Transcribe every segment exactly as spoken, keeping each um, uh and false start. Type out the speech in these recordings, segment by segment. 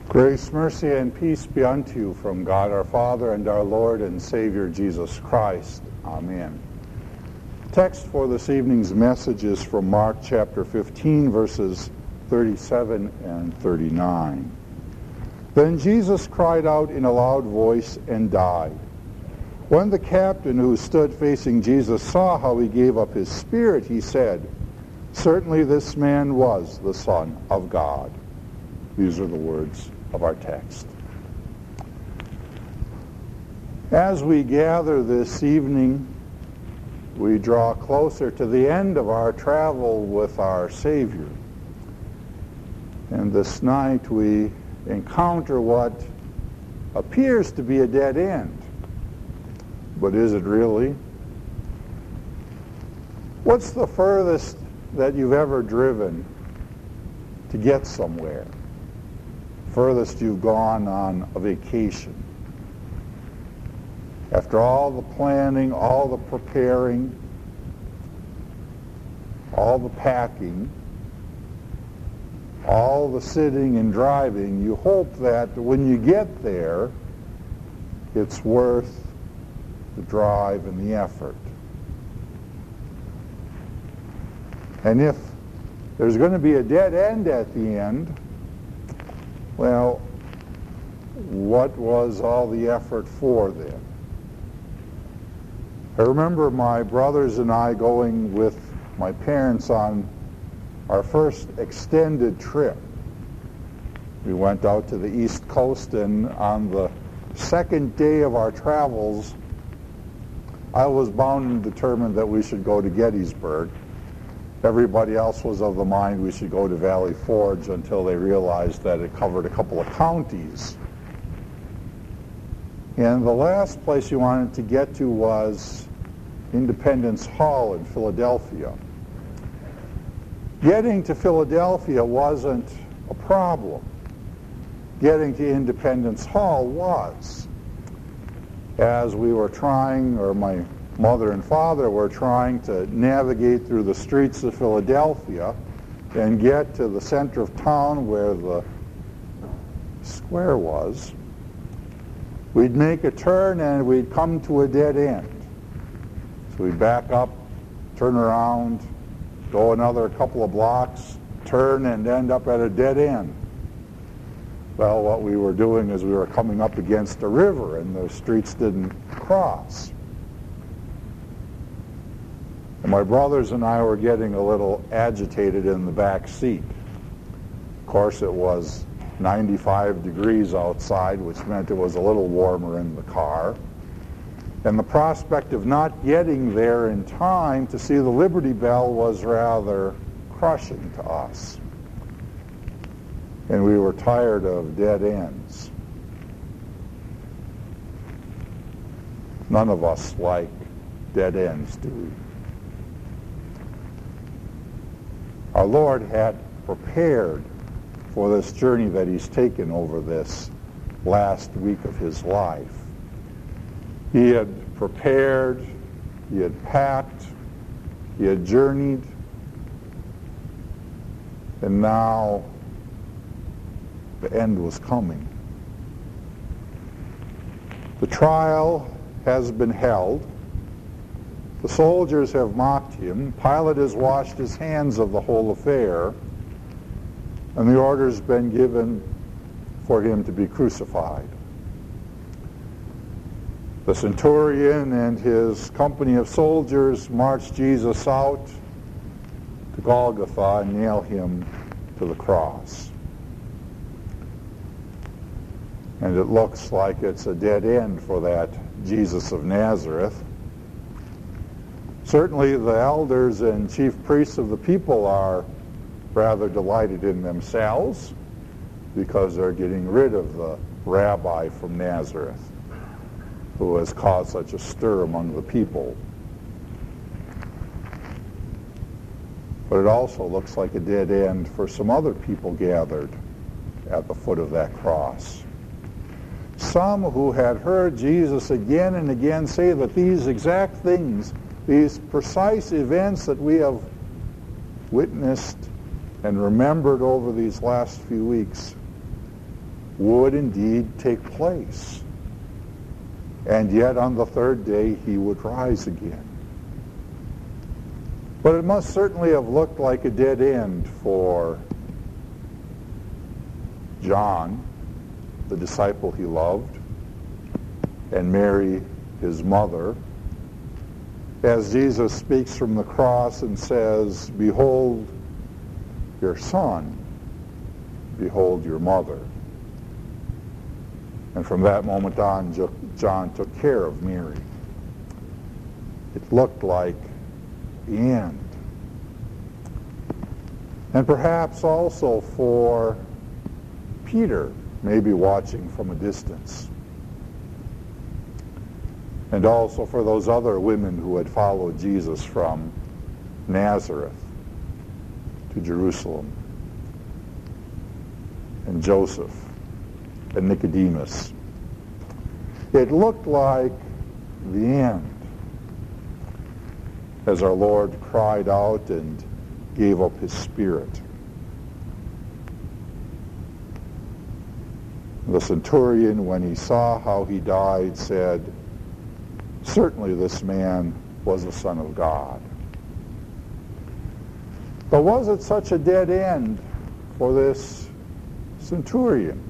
Grace, mercy, and peace be unto you from God our Father and our Lord and Savior Jesus Christ. Amen. Text for this evening's message is from Mark chapter fifteen, verses thirty-seven and thirty-nine. Then Jesus cried out in a loud voice and died. When the captain who stood facing Jesus saw how he gave up his spirit, he said, "Certainly this man was the Son of God." These are the words of our text. As we gather this evening, we draw closer to the end of our travel with our Savior. And this night we encounter what appears to be a dead end. But is it really? What's the furthest that you've ever driven to get somewhere? Furthest you've gone on a vacation? After all the planning, all the preparing, all the packing, all the sitting and driving, you hope that when you get there, it's worth the drive and the effort. And if there's going to be a dead end at the end, well, what was all the effort for then? I remember my brothers and I going with my parents on our first extended trip. We went out to the East Coast, and on the second day of our travels, I was bound and determined that we should go to Gettysburg. Everybody else was of the mind we should go to Valley Forge until they realized that it covered a couple of counties. And the last place you wanted to get to was Independence Hall in Philadelphia. Getting to Philadelphia wasn't a problem. Getting to Independence Hall was. As we were trying, or my mother and father were trying to navigate through the streets of Philadelphia and get to the center of town where the square was, we'd make a turn and we'd come to a dead end. So we'd back up, turn around, go another couple of blocks, turn, and end up at a dead end. Well, what we were doing is we were coming up against a river and the streets didn't cross. And my brothers and I were getting a little agitated in the back seat. Of course, it was ninety-five degrees outside, which meant it was a little warmer in the car. And the prospect of not getting there in time to see the Liberty Bell was rather crushing to us. And we were tired of dead ends. None of us like dead ends, do we? Our Lord had prepared for this journey that he's taken over this last week of his life. He had prepared, he had packed, he had journeyed, and now the end was coming. The trial has been held. The soldiers have mocked him. Pilate has washed his hands of the whole affair. And the order's been given for him to be crucified. The centurion and his company of soldiers march Jesus out to Golgotha and nail him to the cross. And it looks like it's a dead end for that Jesus of Nazareth. Certainly the elders and chief priests of the people are rather delighted in themselves because they're getting rid of the rabbi from Nazareth who has caused such a stir among the people. But it also looks like a dead end for some other people gathered at the foot of that cross. Some who had heard Jesus again and again say that these exact things, these precise events that we have witnessed and remembered over these last few weeks, would indeed take place. And yet on the third day he would rise again. But it must certainly have looked like a dead end for John, the disciple he loved, and Mary, his mother, as Jesus speaks from the cross and says, "Behold your son, behold your mother." And from that moment on, John took care of Mary. It looked like the end. And perhaps also for Peter, maybe watching from a distance. And also for those other women who had followed Jesus from Nazareth to Jerusalem. And Joseph and Nicodemus. It looked like the end as our Lord cried out and gave up his spirit. The centurion, when he saw how he died, said, "Certainly this man was the Son of God." But was it such a dead end for this centurion?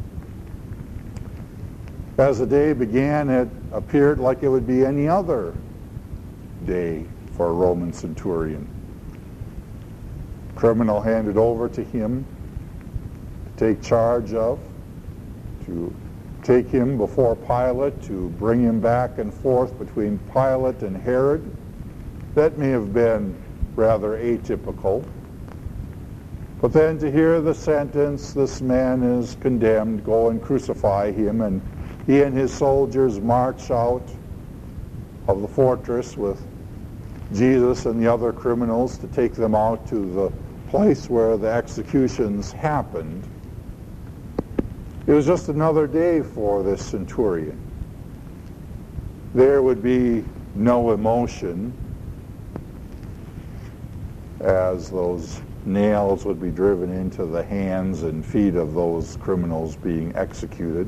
As the day began, it appeared like it would be any other day for a Roman centurion. Criminal handed over to him to take charge of, to take him before Pilate, to bring him back and forth between Pilate and Herod. That may have been rather atypical. But then to hear the sentence, "This man is condemned, go and crucify him," and he and his soldiers march out of the fortress with Jesus and the other criminals to take them out to the place where the executions happened. It was just another day for this centurion. There would be no emotion as those nails would be driven into the hands and feet of those criminals being executed.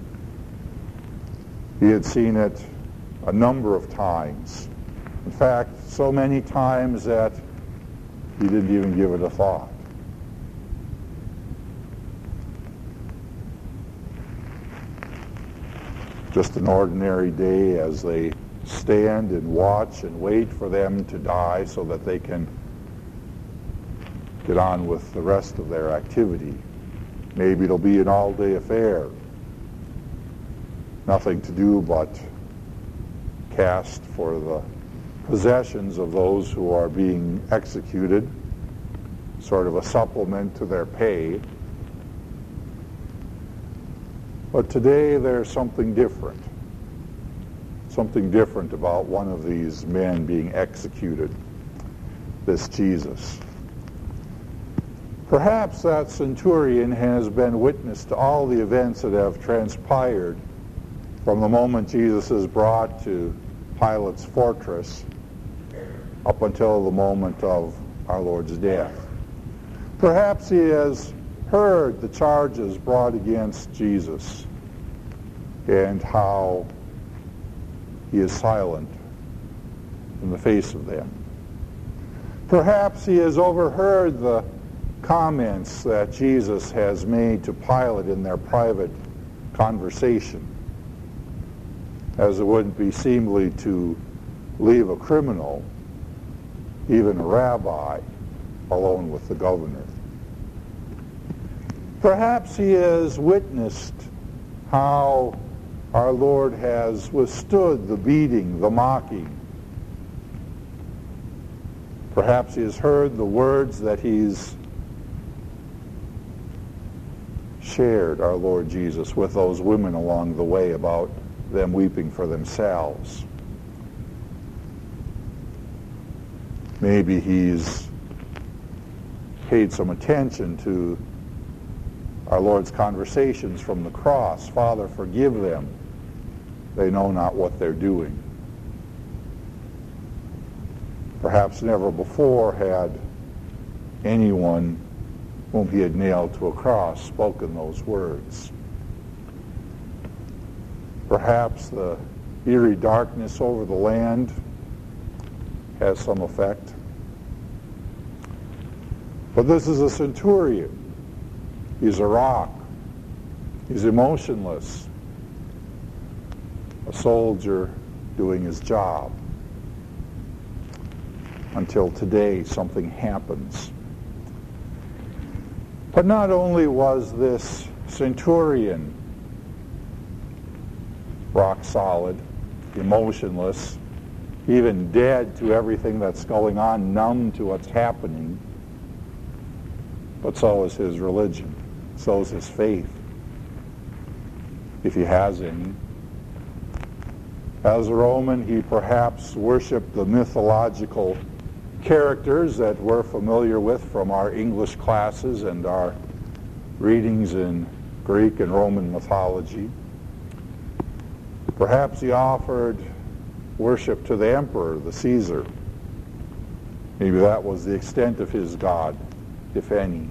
He had seen it a number of times. In fact, so many times that he didn't even give it a thought. Just an ordinary day as they stand and watch and wait for them to die so that they can get on with the rest of their activity. Maybe it'll be an all-day affair. Nothing to do but cast for the possessions of those who are being executed, sort of a supplement to their pay. But today there's something different. Something different about one of these men being executed, this Jesus. Perhaps that centurion has been witness to all the events that have transpired from the moment Jesus is brought to Pilate's fortress up until the moment of our Lord's death. Perhaps he has heard the charges brought against Jesus and how he is silent in the face of them. Perhaps he has overheard the comments that Jesus has made to Pilate in their private conversation, as it wouldn't be seemly to leave a criminal, even a rabbi, alone with the governor. Perhaps he has witnessed how our Lord has withstood the beating, the mocking. Perhaps he has heard the words that he's shared, our Lord Jesus, with those women along the way about them weeping for themselves. Maybe he's paid some attention to our Lord's conversations from the cross. "Father, forgive them. They know not what they're doing." Perhaps never before had anyone whom he had nailed to a cross spoken those words. Perhaps the eerie darkness over the land has some effect. But this is a centurion. He's a rock. He's emotionless. A soldier doing his job. Until today, something happens. But not only was this centurion rock solid, emotionless, even dead to everything that's going on, numb to what's happening, but so is his religion, so is his faith, if he has any. As a Roman, he perhaps worshipped the mythological characters that we're familiar with from our English classes and our readings in Greek and Roman mythology. Perhaps he offered worship to the emperor, the Caesar. Maybe that was the extent of his God, if any.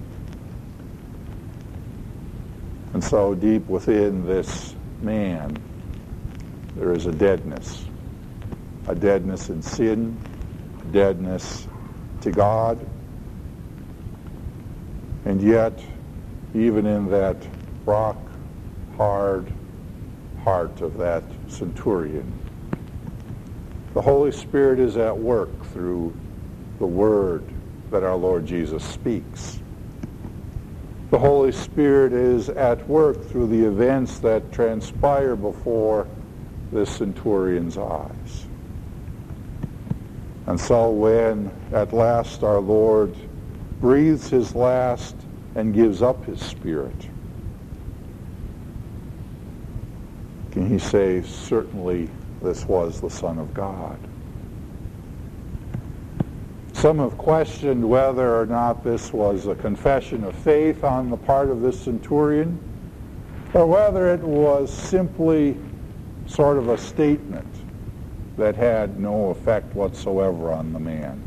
And so deep within this man, there is a deadness. A deadness in sin, a deadness to God. And yet, even in that rock-hard heart of that centurion, the Holy Spirit is at work through the word that our Lord Jesus speaks. The Holy Spirit is at work through the events that transpire before this centurion's eyes. And so when at last our Lord breathes his last and gives up his spirit, can he say, certainly this was the Son of God? Some have questioned whether or not this was a confession of faith on the part of this centurion, or whether it was simply sort of a statement that had no effect whatsoever on the man.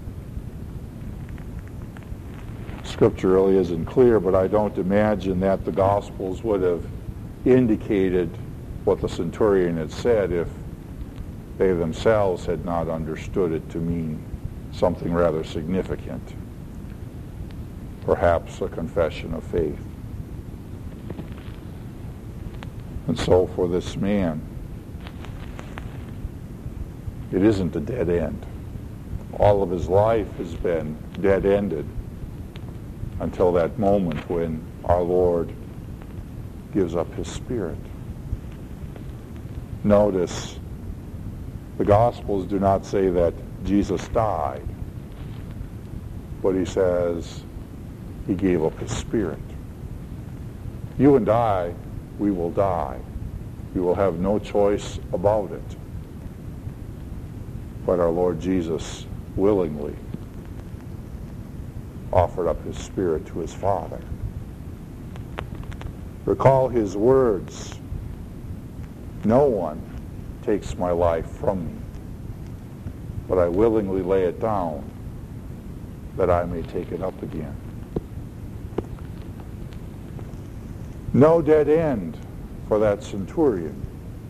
Scripture really isn't clear, but I don't imagine that the Gospels would have indicated what the centurion had said if they themselves had not understood it to mean something rather significant. Perhaps a confession of faith. And so for this man, it isn't a dead end. All of his life has been dead-ended until that moment when our Lord gives up his spirit. Notice, the Gospels do not say that Jesus died, but he says he gave up his spirit. You and I, we will die. We will have no choice about it. But our Lord Jesus willingly offered up his spirit to his Father. Recall his words, "No one takes my life from me, but I willingly lay it down that I may take it up again." No dead end for that centurion,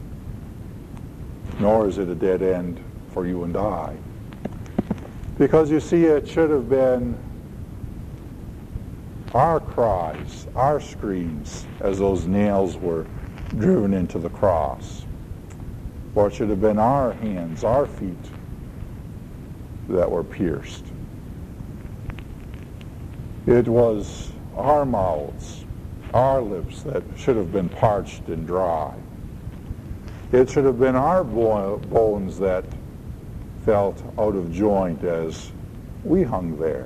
nor is it a dead end for you and I. Because you see, it should have been our cries, our screams, as those nails were driven into the cross. Or it should have been our hands, our feet that were pierced. It was our mouths, our lips that should have been parched and dry. It should have been our bo- bones that felt out of joint as we hung there.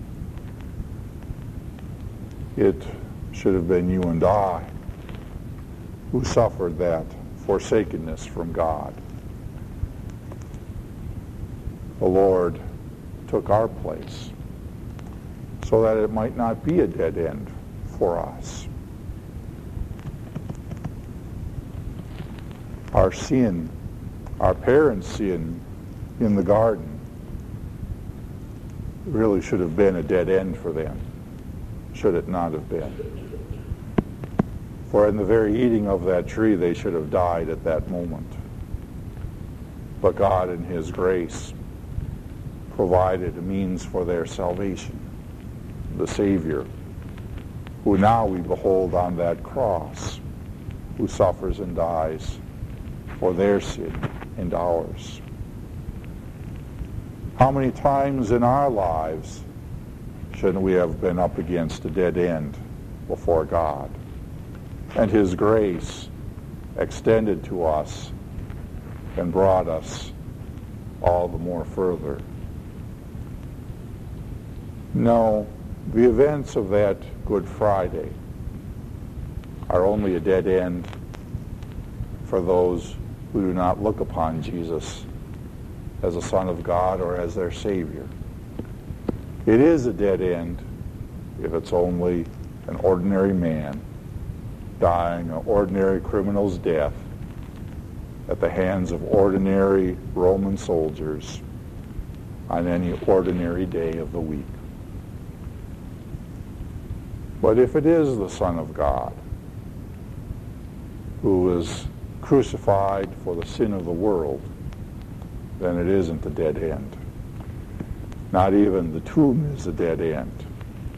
It should have been you and I who suffered that forsakenness from God. The Lord took our place so that it might not be a dead end for us. Our sin, our parents' sin in the garden, really should have been a dead end for them, should it not have been. For in the very eating of that tree, they should have died at that moment. But God, in his grace, provided a means for their salvation, the Savior, who now we behold on that cross, who suffers and dies for their sin and ours. How many times in our lives shouldn't we have been up against a dead end before God? And his grace extended to us and brought us all the more further. No, the events of that Good Friday are only a dead end for those who do not look upon Jesus as a Son of God or as their Savior. It is a dead end if it's only an ordinary man dying an ordinary criminal's death at the hands of ordinary Roman soldiers on any ordinary day of the week. But if it is the Son of God who was crucified for the sin of the world, then it isn't a dead end. Not even the tomb is a dead end.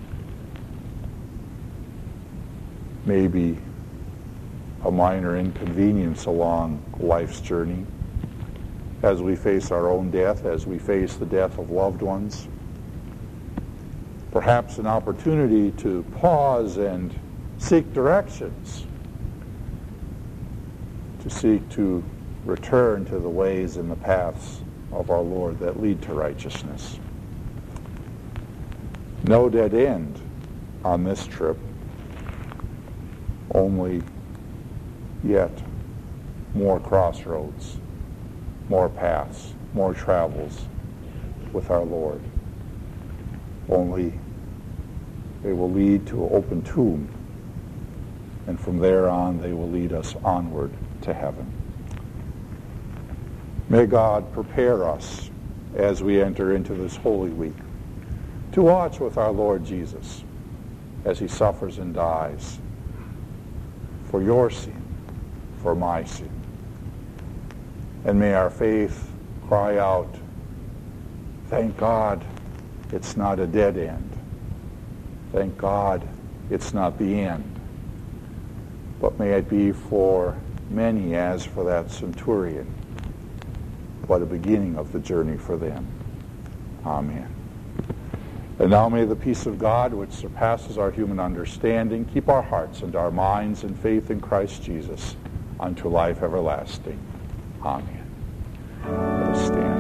Maybe a minor inconvenience along life's journey as we face our own death, as we face the death of loved ones. Perhaps an opportunity to pause and seek directions, to seek to return to the ways and the paths of our Lord that lead to righteousness. No dead end on this trip, only yet more crossroads, more paths, more travels with our Lord. Only they will lead to an open tomb, and from there on they will lead us onward to heaven. May God prepare us as we enter into this Holy Week to watch with our Lord Jesus as he suffers and dies for your sin, for my sin. And may our faith cry out, thank God it's not a dead end. Thank God it's not the end. But may it be for many, as for that centurion, but a beginning of the journey for them. Amen. And now may the peace of God, which surpasses our human understanding, keep our hearts and our minds in faith in Christ Jesus unto life everlasting. Amen. Let us stand.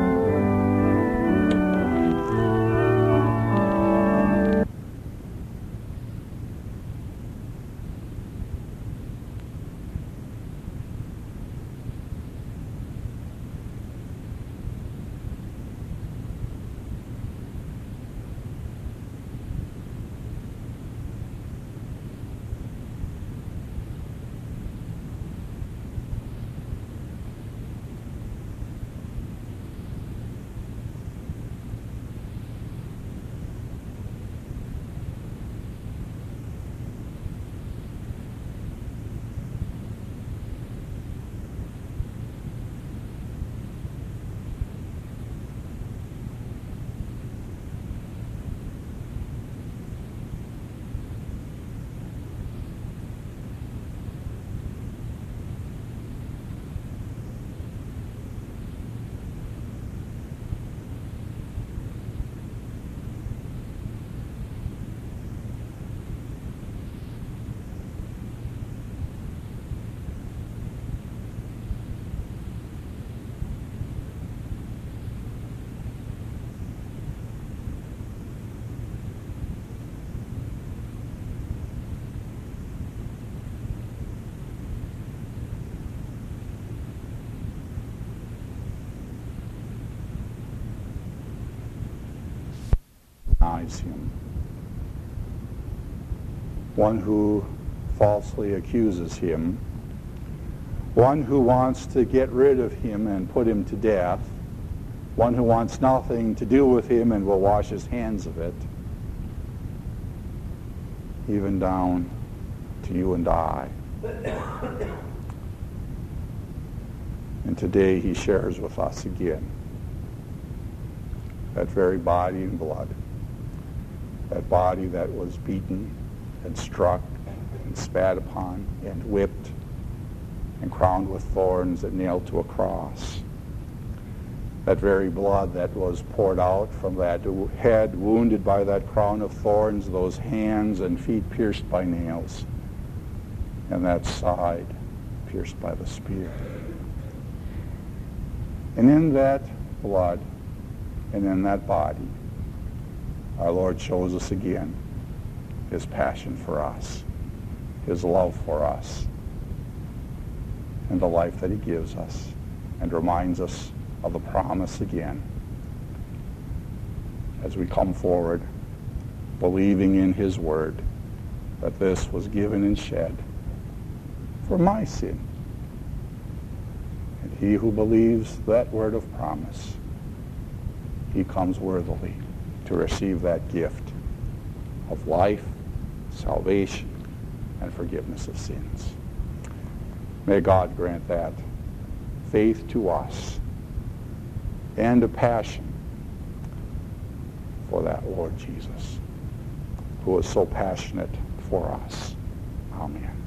Him. One who falsely accuses him, one who wants to get rid of him and put him to death, one who wants nothing to do with him and will wash his hands of it, even down to you and I. And today he shares with us again that very body and blood, that body that was beaten and struck and spat upon and whipped and crowned with thorns and nailed to a cross. That very blood that was poured out from that head wounded by that crown of thorns, those hands and feet pierced by nails, and that side pierced by the spear. And in that blood and in that body, our Lord shows us again his passion for us, his love for us, and the life that he gives us, and reminds us of the promise again as we come forward believing in his word that this was given and shed for my sin. And he who believes that word of promise, he comes worthily to receive that gift of life, salvation, and forgiveness of sins. May God grant that faith to us and a passion for that Lord Jesus, who is so passionate for us. Amen.